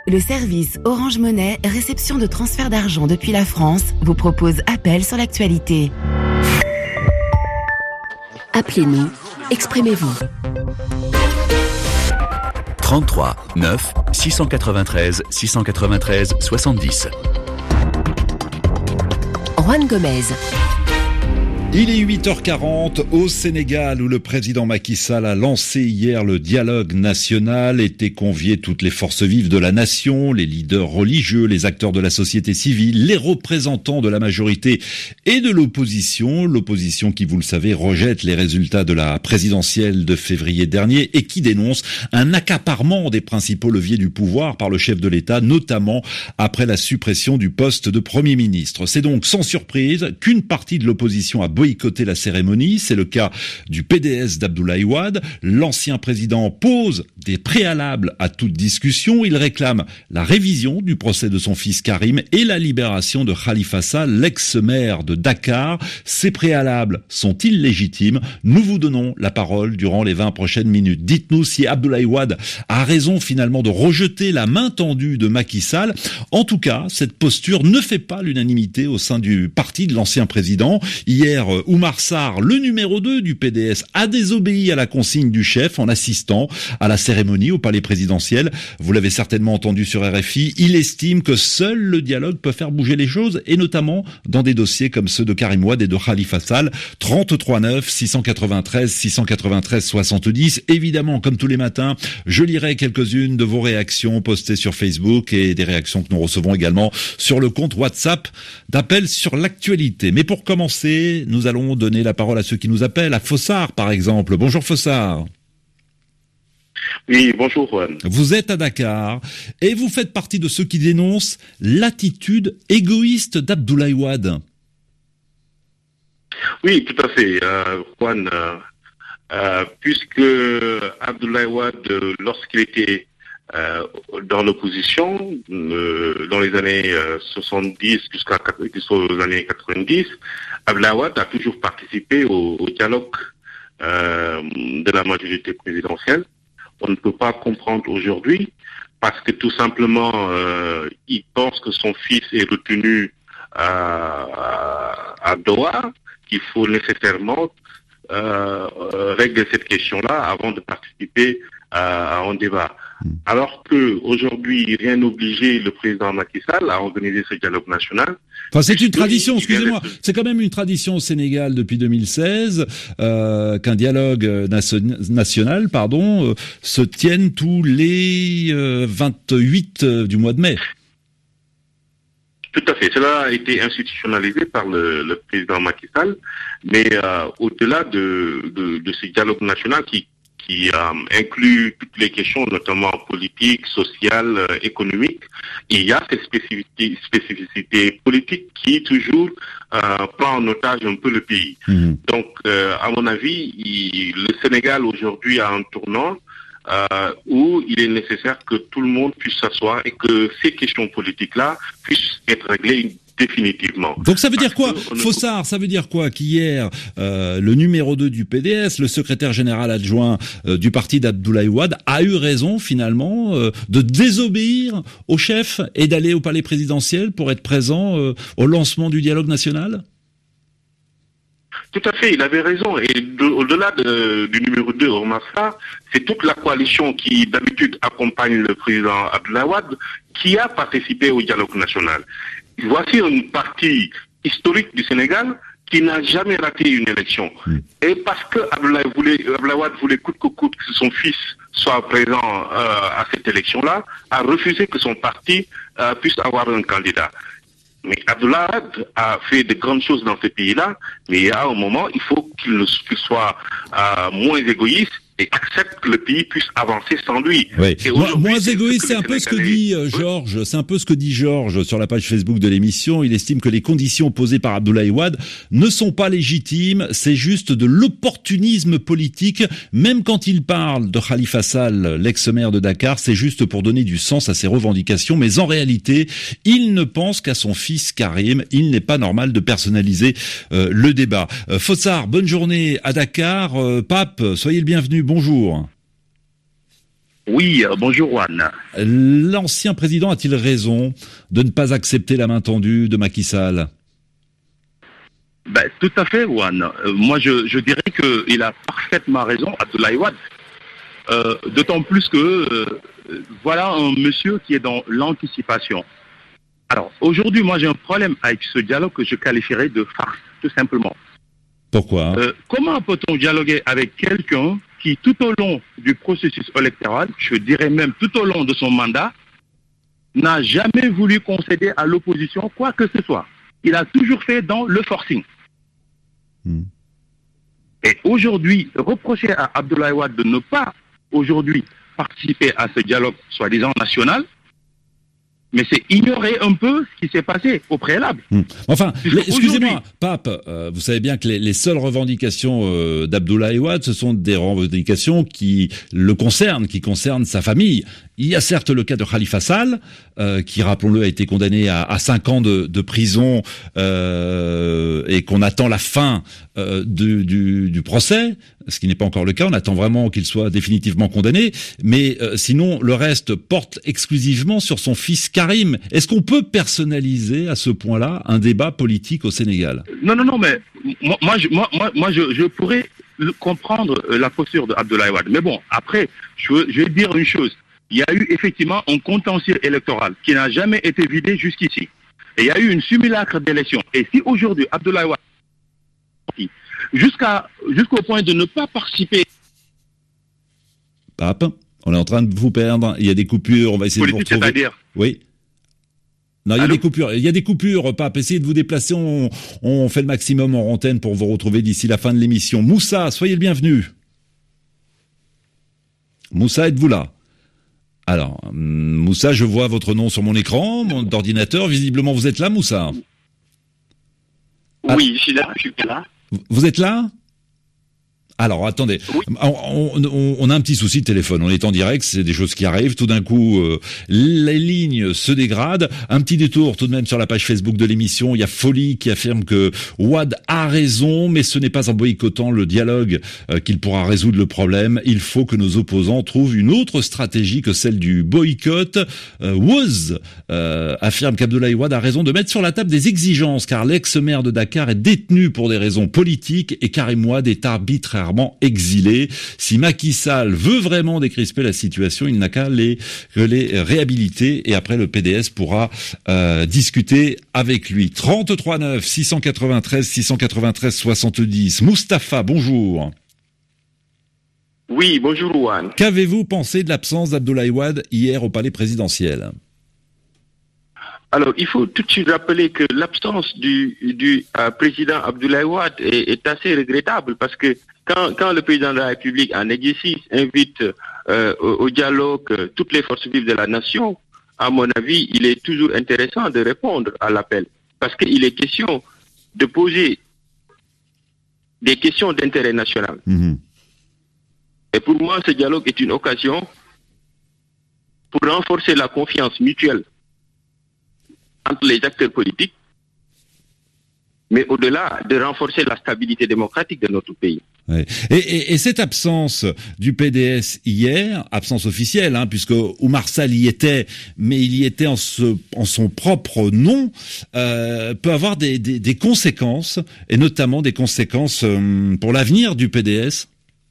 Le service Orange Monnaie, réception de transfert d'argent depuis la France, vous propose appel sur l'actualité. Appelez-nous, exprimez-vous. 33 9 693 693 70. Juan Gomez. Il est 8h40 au Sénégal où le président Macky Sall a lancé hier le dialogue national. Étaient conviées toutes les forces vives de la nation, les leaders religieux, les acteurs de la société civile, les représentants de la majorité et de l'opposition. L'opposition qui, vous le savez, rejette les résultats de la présidentielle de février dernier et qui dénonce un accaparement des principaux leviers du pouvoir par le chef de l'État, notamment après la suppression du poste de Premier ministre. C'est donc sans surprise qu'une partie de l'opposition a boycotter la cérémonie. C'est le cas du PDS d'Abdoulaye Wade. L'ancien président pose des préalables à toute discussion. Il réclame la révision du procès de son fils Karim et la libération de Khalifa Sall, l'ex-maire de Dakar. Ces préalables sont illégitimes. Nous vous donnons la parole durant les 20 prochaines minutes. Dites-nous si Abdoulaye Wade a raison finalement de rejeter la main tendue de Macky Sall. En tout cas, cette posture ne fait pas l'unanimité au sein du parti de l'ancien président. Hier, Oumar Sarr, le numéro 2 du PDS, a désobéi à la consigne du chef en assistant à la cérémonie au palais présidentiel. Vous l'avez certainement entendu sur RFI, il estime que seul le dialogue peut faire bouger les choses, et notamment dans des dossiers comme ceux de Karim Wade et de Khalifa Sall. 33 9 693 693 70. Évidemment, comme tous les matins, je lirai quelques-unes de vos réactions postées sur Facebook et des réactions que nous recevons également sur le compte WhatsApp d'appel sur l'actualité. Mais pour commencer, nous allons donner la parole à ceux qui nous appellent, à Fossard par exemple. Bonjour Fossard. Oui, bonjour Juan. Vous êtes à Dakar et vous faites partie de ceux qui dénoncent l'attitude égoïste d'Abdoulaye Wade. Oui, tout à fait, Juan. Puisque Abdoulaye Wade, lorsqu'il était dans l'opposition, dans les années 70 jusqu'aux années 90, Abdoulaye Wade a toujours participé au dialogue de la majorité présidentielle. On ne peut pas comprendre aujourd'hui parce que tout simplement, il pense que son fils est retenu à Doha, qu'il faut nécessairement régler cette question-là avant de participer à un débat. Alors que aujourd'hui, rien n'obligeait le président Macky Sall à organiser ce dialogue national. Enfin, c'est une tradition, excusez-moi, c'est quand même une tradition au Sénégal depuis 2016 qu'un dialogue national, se tienne tous les 28 du mois de mai. Tout à fait. Cela a été institutionnalisé par le président Macky Sall, mais au-delà de ce dialogue national qui inclut toutes les questions, notamment politiques, sociales, économiques, il y a cette spécificité politique qui toujours prend en otage un peu le pays. Donc, à mon avis, le Sénégal aujourd'hui a un tournant où il est nécessaire que tout le monde puisse s'asseoir et que ces questions politiques-là puissent être réglées définitivement. Donc ça veut dire quoi, Fossard? Ça veut dire quoi qu'hier, le numéro 2 du PDS, le secrétaire général adjoint du parti d'Abdoulaye Wade, a eu raison finalement de désobéir au chef et d'aller au palais présidentiel pour être présent au lancement du dialogue national? Tout à fait, il avait raison. Et au-delà du numéro 2, Oumar Sarr, c'est toute la coalition qui d'habitude accompagne le président Abdoulaye Wade qui a participé au dialogue national. Voici une partie historique du Sénégal qui n'a jamais raté une élection. Et parce que Abdoulaye Wade voulait coûte que coûte que son fils soit présent à cette élection-là, a refusé que son parti puisse avoir un candidat. Mais Abdoulaye Wade a fait de grandes choses dans ce pays-là, mais il y a un moment, il faut qu'il soit moins égoïste et accepte que le pays puisse avancer sans lui. Oui. Moins égoïste, c'est un peu ce que dit Georges. C'est un peu ce que dit Georges sur la page Facebook de l'émission. Il estime que les conditions posées par Abdoulaye Wade ne sont pas légitimes. C'est juste de l'opportunisme politique. Même quand il parle de Khalifa Sall, l'ex-maire de Dakar, c'est juste pour donner du sens à ses revendications. Mais en réalité, il ne pense qu'à son fils Karim. Il n'est pas normal de personnaliser le débat. Fossard, bonne journée à Dakar. Pape, soyez le bienvenu. Bonjour. Oui, bonjour Juan. L'ancien président a-t-il raison de ne pas accepter la main tendue de Macky Sall? Tout à fait, Juan. Moi, je dirais qu'il a parfaitement raison, Abdoulaye Wade. D'autant plus que voilà un monsieur qui est dans l'anticipation. Alors, aujourd'hui, moi, j'ai un problème avec ce dialogue que je qualifierais de farce, tout simplement. Pourquoi? Comment peut-on dialoguer avec quelqu'un qui, tout au long du processus électoral, je dirais même tout au long de son mandat, n'a jamais voulu concéder à l'opposition quoi que ce soit? Il a toujours fait dans le forcing. Et aujourd'hui, reprocher à Abdoulaye Wade de ne pas aujourd'hui participer à ce dialogue soi-disant national, mais c'est ignorer un peu ce qui s'est passé au préalable. Enfin, excusez-moi, Pape, vous savez bien que les seules revendications d'Abdoulaye Wade, ce sont des revendications qui le concernent, qui concernent sa famille. Il y a certes le cas de Khalifa Sall, qui, rappelons-le, a été condamné à 5 ans de prison et qu'on attend la fin du procès, ce qui n'est pas encore le cas. On attend vraiment qu'il soit définitivement condamné. Mais sinon, le reste porte exclusivement sur son fils Karim. Est-ce qu'on peut personnaliser à ce point-là un débat politique au Sénégal? Non, mais moi, je pourrais comprendre la posture d'Abdoulaye Wade. Mais bon, après, je vais dire une chose. Il y a eu effectivement un contentieux électoral qui n'a jamais été vidé jusqu'ici. Et il y a eu une simulacre d'élection. Et si aujourd'hui, Abdoulaye Wade, jusqu'au point de ne pas participer... Pape, on est en train de vous perdre. Il y a des coupures, on va essayer de vous retrouver. C'est-à-dire? Oui. Non, il y a des coupures. Il y a des coupures, Pape. Essayez de vous déplacer. On fait le maximum en antenne pour vous retrouver d'ici la fin de l'émission. Moussa, soyez le bienvenu. Moussa, êtes-vous là? Alors, Moussa, je vois votre nom sur mon écran, d'ordinateur. Visiblement, vous êtes là, Moussa? Oui, je suis là, je suis là. Vous êtes là? Alors, attendez, oui. On a un petit souci de téléphone, on est en direct, c'est des choses qui arrivent, tout d'un coup, les lignes se dégradent. Un petit détour tout de même sur la page Facebook de l'émission, il y a Folie qui affirme que Wade a raison, mais ce n'est pas en boycottant le dialogue qu'il pourra résoudre le problème. Il faut que nos opposants trouvent une autre stratégie que celle du boycott. Woz affirme qu'Abdoulaye Wade a raison de mettre sur la table des exigences, car l'ex-maire de Dakar est détenu pour des raisons politiques et Karim Wade est arbitrairement exilé. Si Macky Sall veut vraiment décrisper la situation, il n'a qu'à les réhabiliter et après le PDS pourra discuter avec lui. 33 9 693 70. Moustapha, bonjour. Oui, bonjour Juan. Qu'avez-vous pensé de l'absence d'Abdoulaye Wade hier au palais présidentiel? Alors, il faut tout de suite rappeler que l'absence du président Abdoulaye Wade est assez regrettable parce que quand le président de la République en exercice invite au dialogue toutes les forces vives de la nation, à mon avis, il est toujours intéressant de répondre à l'appel parce qu'il est question de poser des questions d'intérêt national. Et pour moi, ce dialogue est une occasion pour renforcer la confiance mutuelle entre les acteurs politiques, mais au-delà de renforcer la stabilité démocratique de notre pays. Ouais. Et cette absence du PDS hier, absence officielle, puisque Oumar Sall y était, mais il y était en son propre nom, peut avoir des conséquences, et notamment des conséquences pour l'avenir du PDS.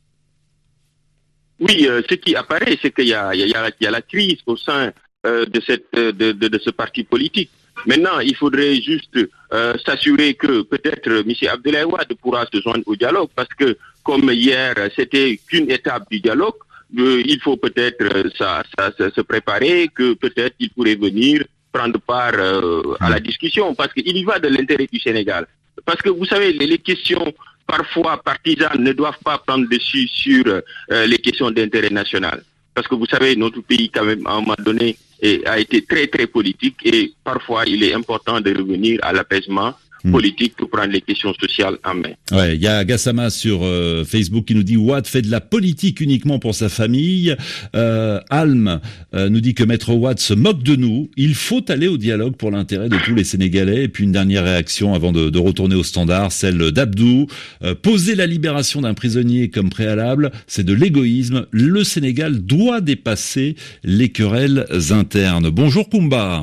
Oui, ce qui apparaît, c'est qu'il y a la crise au sein de ce parti politique. Maintenant, il faudrait juste s'assurer que peut-être M. Abdoulaye Wade pourra se joindre au dialogue parce que comme hier, c'était qu'une étape du dialogue, il faut peut-être se préparer, que peut-être il pourrait venir prendre part à la discussion parce qu'il y va de l'intérêt du Sénégal. Parce que vous savez, les questions parfois partisanes ne doivent pas prendre dessus sur les questions d'intérêt national. Parce que vous savez, notre pays, quand même, à un moment donné, a été très, très politique et parfois, il est important de revenir à l'apaisement politique pour prendre les questions sociales en main. Ouais, il y a Gassama sur Facebook qui nous dit Wade fait de la politique uniquement pour sa famille. Alm nous dit que Maître Wade se moque de nous. Il faut aller au dialogue pour l'intérêt de tous les Sénégalais. Et puis une dernière réaction avant de retourner au standard, celle d'Abdou. Poser la libération d'un prisonnier comme préalable, c'est de l'égoïsme. Le Sénégal doit dépasser les querelles internes. Bonjour Koumba.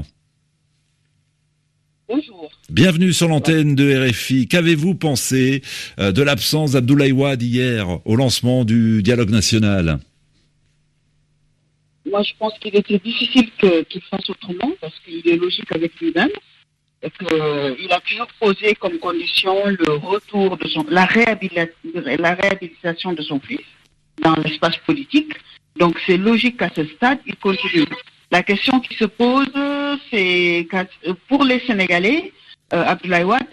Bonjour. Bienvenue sur l'antenne de RFI. Qu'avez-vous pensé de l'absence d'Abdoulaye Wade hier au lancement du dialogue national? Moi, je pense qu'il était difficile qu'il fasse autrement parce qu'il est logique avec lui-même et qu'il a toujours posé comme condition le retour de la réhabilitation de son fils dans l'espace politique. Donc, c'est logique qu'à ce stade, il continue. La question qui se pose, c'est pour les Sénégalais, Abdoulaye Wade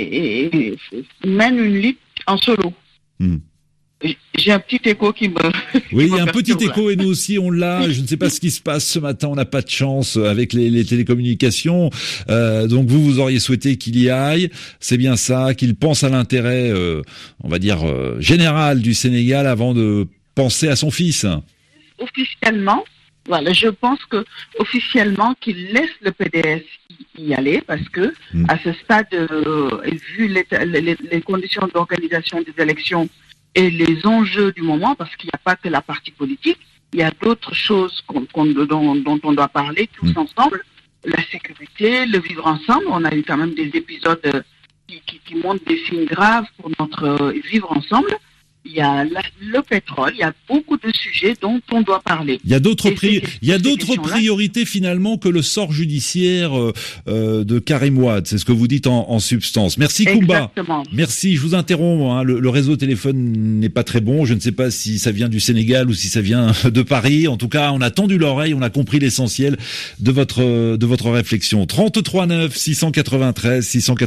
mène une lutte en solo. J'ai un petit écho qui me... Oui, il y a un petit écho et nous aussi on l'a. Je ne sais pas ce qui se passe ce matin, on n'a pas de chance avec les télécommunications. Donc vous auriez souhaité qu'il y aille. C'est bien ça, qu'il pense à l'intérêt, on va dire, général du Sénégal avant de penser à son fils. Officiellement, voilà, je pense que officiellement qu'il laisse le PDS y aller parce que à ce stade, vu les conditions d'organisation des élections et les enjeux du moment, parce qu'il n'y a pas que la partie politique, il y a d'autres choses dont on doit parler tous ensemble, la sécurité, le vivre ensemble. On a eu quand même des épisodes qui montrent des signes graves pour notre vivre ensemble. Il y a le pétrole, il y a beaucoup de sujets dont on doit parler. Il y a d'autres priorités finalement que le sort judiciaire de Karim Wade. C'est ce que vous dites en substance. Merci Koumba. Exactement. Merci. Je vous interromps. Hein. Le réseau téléphone n'est pas très bon. Je ne sais pas si ça vient du Sénégal ou si ça vient de Paris. En tout cas, on a tendu l'oreille, on a compris l'essentiel de votre réflexion. 33 9 693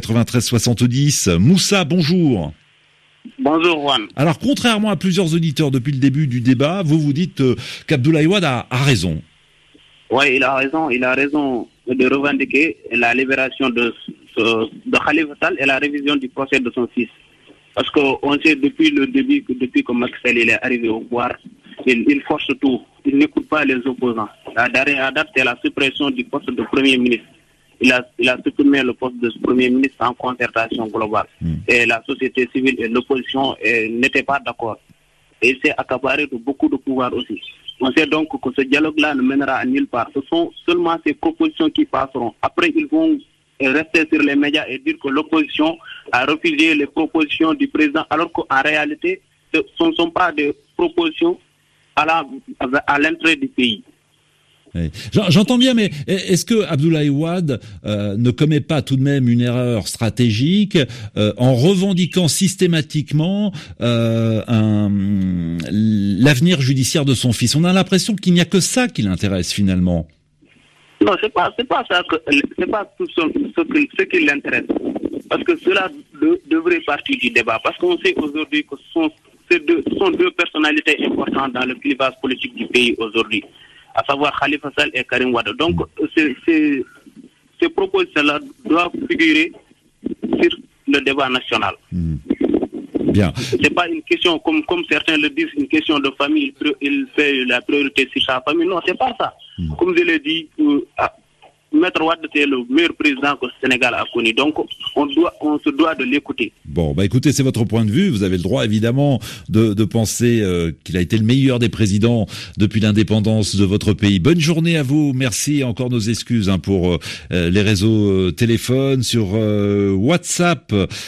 70. Moussa, bonjour. Bonjour Juan. Alors, contrairement à plusieurs auditeurs depuis le début du débat, vous dites qu'Abdoulaye Wade a raison. Oui, il a raison de revendiquer la libération de Khalifa Sall et la révision du procès de son fils. Parce qu'on sait depuis le début, depuis que Macky Sall est arrivé au pouvoir, il force tout. Il n'écoute pas les opposants. La dernière date, c'est la suppression du poste de Premier ministre. Il a supprimé le poste de Premier ministre en concertation globale. Et la société civile et l'opposition n'étaient pas d'accord. Et il s'est accaparé de beaucoup de pouvoir aussi. On sait donc que ce dialogue-là ne mènera à nulle part. Ce sont seulement ces propositions qui passeront. Après, ils vont rester sur les médias et dire que l'opposition a refusé les propositions du président, alors qu'en réalité, ce ne sont pas des propositions à l'entrée du pays. Oui. J'entends bien, mais est-ce que Abdoulaye Wade ne commet pas tout de même une erreur stratégique en revendiquant systématiquement l'avenir judiciaire de son fils? On a l'impression qu'il n'y a que ça qui l'intéresse finalement. Non, c'est pas ça c'est pas tout ce qui l'intéresse. Parce que cela devrait partir du débat. Parce qu'on sait aujourd'hui que ce sont deux personnalités importantes dans le clivage politique du pays aujourd'hui, à savoir Khalifa Sall et Karim Wade. Donc, ces propositions-là doivent figurer sur le débat national. Bien. C'est pas une question, comme certains le disent, une question de famille, il fait la priorité sur sa famille. Non, c'est pas ça. Comme je l'ai dit, Maître Wade, c'est le meilleur président que le Sénégal a connu. Donc, on se doit de l'écouter. Bon, écoutez, c'est votre point de vue. Vous avez le droit, évidemment, de penser qu'il a été le meilleur des présidents depuis l'indépendance de votre pays. Bonne journée à vous. Merci et encore nos excuses pour les réseaux téléphones. Sur WhatsApp,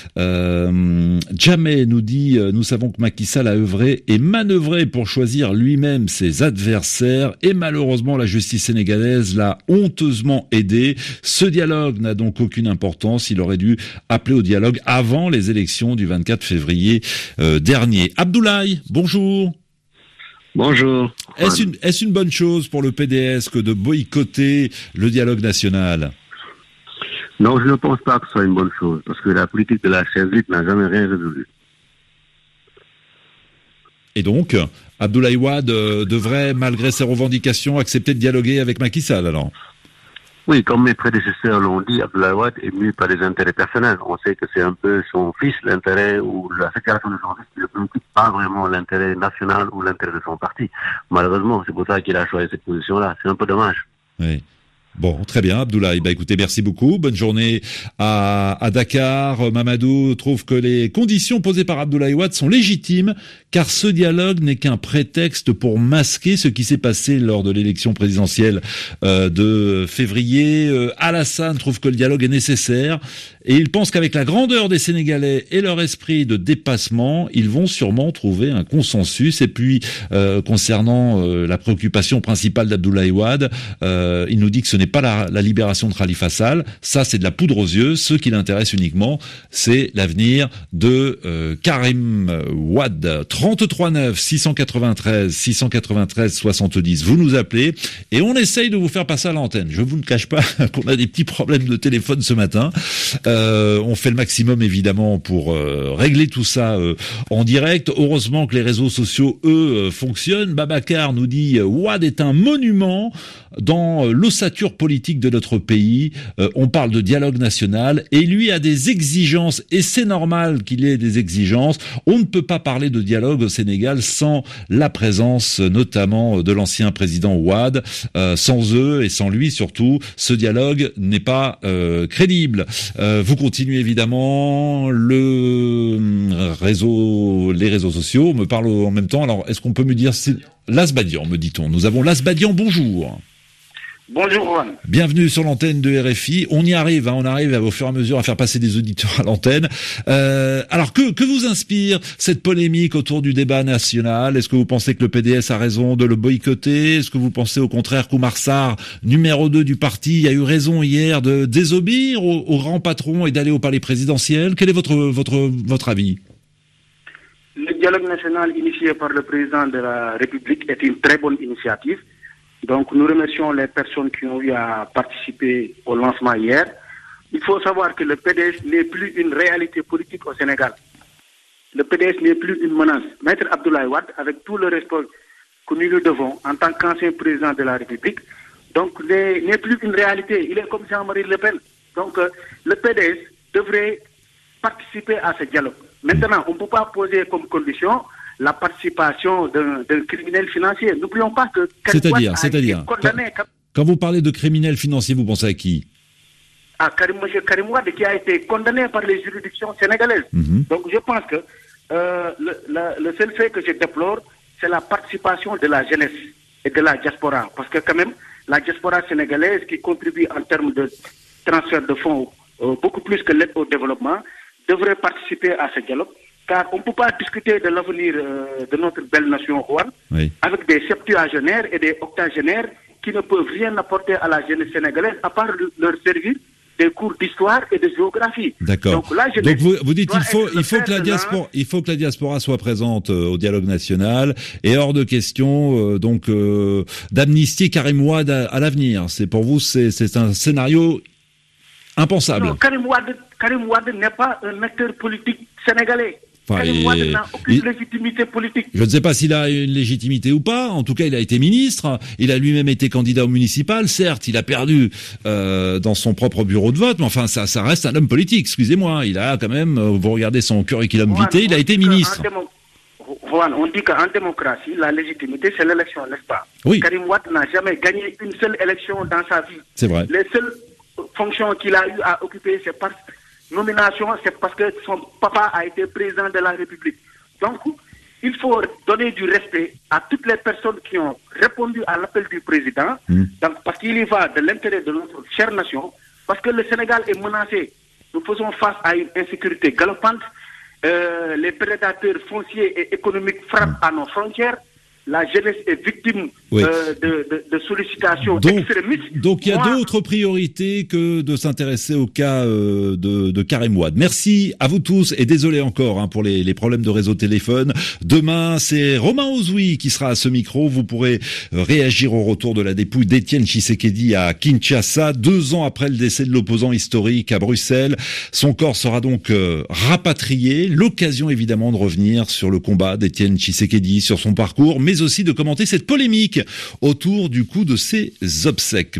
Jamais nous dit nous savons que Macky Sall a œuvré et manœuvré pour choisir lui-même ses adversaires et malheureusement la justice sénégalaise l'a honteusement aidé. Ce dialogue n'a donc aucune importance. Il aurait dû appeler au dialogue avant les élections du 24 février dernier. Abdoulaye, bonjour. Bonjour. Est-ce une bonne chose pour le PDS que de boycotter le dialogue national? Non, je ne pense pas que ce soit une bonne chose, parce que la politique de la chaise vide n'a jamais rien résolu. Et donc, Abdoulaye Wade devrait, malgré ses revendications, accepter de dialoguer avec Macky Sall, alors? Oui, comme mes prédécesseurs l'ont dit, Abdoulaye Wade est mû par des intérêts personnels. On sait que c'est un peu son fils, l'intérêt ou la séparation de son fils qui ne préoccupe pas vraiment l'intérêt national ou l'intérêt de son parti. Malheureusement, c'est pour ça qu'il a choisi cette position-là. C'est un peu dommage. Oui. Bon, très bien, Abdoulaye. Écoutez, merci beaucoup. Bonne journée à Dakar. Mamadou trouve que les conditions posées par Abdoulaye Wade sont légitimes, car ce dialogue n'est qu'un prétexte pour masquer ce qui s'est passé lors de l'élection présidentielle de février. Alassane trouve que le dialogue est nécessaire et il pense qu'avec la grandeur des Sénégalais et leur esprit de dépassement, ils vont sûrement trouver un consensus. Et puis, concernant la préoccupation principale d'Abdoulaye Wade, il nous dit que ce n'est pas la libération de Khalifa Sall, ça c'est de la poudre aux yeux. Ce qui l'intéresse uniquement, c'est l'avenir de Karim Wade. 33 9 693 693 70. Vous nous appelez et on essaye de vous faire passer à l'antenne. Je vous ne cache pas qu'on a des petits problèmes de téléphone ce matin. On fait le maximum évidemment pour régler tout ça en direct. Heureusement que les réseaux sociaux, eux, fonctionnent. Babacar nous dit Wade est un monument dans l'ossature politique de notre pays. On parle de dialogue national et lui a des exigences et c'est normal qu'il ait des exigences. On ne peut pas parler de dialogue au Sénégal sans la présence notamment de l'ancien président Wade. Sans eux et sans lui surtout, ce dialogue n'est pas crédible. Vous continuez évidemment les réseaux sociaux. On me parle en même temps. Alors, est-ce qu'on peut me dire Lasbadian, me dit-on. Nous avons Lasbadian, bonjour. Bonjour Juan. Bienvenue sur l'antenne de RFI. On y arrive, on arrive au fur et à mesure à faire passer des auditeurs à l'antenne. Alors que vous inspire cette polémique autour du débat national? Est-ce que vous pensez que le PDS a raison de le boycotter? Est-ce que vous pensez au contraire qu'Oumar Sarr, numéro 2 du parti, a eu raison hier de désobéir au grand patron et d'aller au palais présidentiel? Quel est votre avis? Le dialogue national initié par le président de la République est une très bonne initiative. Donc nous remercions les personnes qui ont eu à participer au lancement hier. Il faut savoir que le PDS n'est plus une réalité politique au Sénégal. Le PDS n'est plus une menace. Maître Abdoulaye Wade, avec tout le respect que nous lui devons en tant qu'ancien président de la République, donc n'est plus une réalité. Il est comme Jean-Marie Le Pen. Donc le PDS devrait participer à ce dialogue. Maintenant, on ne peut pas poser comme condition la participation d'un criminel financier. N'oublions pas que C'est-à-dire quand vous parlez de criminel financier, vous pensez à qui? À M. Karim Wade, qui a été condamné par les juridictions sénégalaises. Donc je pense que le seul fait que je déplore, c'est la participation de la jeunesse et de la diaspora. Parce que quand même, la diaspora sénégalaise qui contribue en termes de transfert de fonds beaucoup plus que l'aide au développement, devrait participer à ce dialogue. Car on ne peut pas discuter de l'avenir de notre belle nation Juan, avec des septuagénaires et des octogénaires qui ne peuvent rien apporter à la jeunesse sénégalaise à part leur servir des cours d'histoire et de géographie. D'accord. Donc vous dites il faut que la diaspora soit présente au dialogue national et hors de question d'amnistier Karim Wade à l'avenir. C'est pour vous c'est un scénario impensable. Non, Karim Wade n'est pas un acteur politique sénégalais. Enfin, Karim Wade n'a aucune légitimité politique. Je ne sais pas s'il a une légitimité ou pas. En tout cas, il a été ministre. Il a lui-même été candidat au municipal. Certes, il a perdu dans son propre bureau de vote, mais enfin, ça reste un homme politique. Excusez-moi, il a quand même. Vous regardez son curriculum vitae, il a été ministre. On dit qu'en démocratie, la légitimité, c'est l'élection, n'est-ce pas? Oui. Karim Wade n'a jamais gagné une seule élection dans sa vie. C'est vrai. Les seules fonctions qu'il a eu à occuper, c'est par nomination, c'est parce que son papa a été président de la République. Donc, il faut donner du respect à toutes les personnes qui ont répondu à l'appel du président, donc, parce qu'il y va de l'intérêt de notre chère nation, parce que le Sénégal est menacé. Nous faisons face à une insécurité galopante, les prédateurs fonciers et économiques frappent à nos frontières, la jeunesse est victime de sollicitations extrémistes. Donc il y a d'autres priorités que de s'intéresser au cas de Karim Wade. Merci à vous tous et désolé encore pour les problèmes de réseau téléphone. Demain, c'est Romain Ozoui qui sera à ce micro. Vous pourrez réagir au retour de la dépouille d'Étienne Tshisekedi à Kinshasa, 2 ans après le décès de l'opposant historique à Bruxelles. Son corps sera donc rapatrié. L'occasion évidemment de revenir sur le combat d'Étienne Tshisekedi, sur son parcours, mais aussi de commenter cette polémique autour du coup de ses obsèques.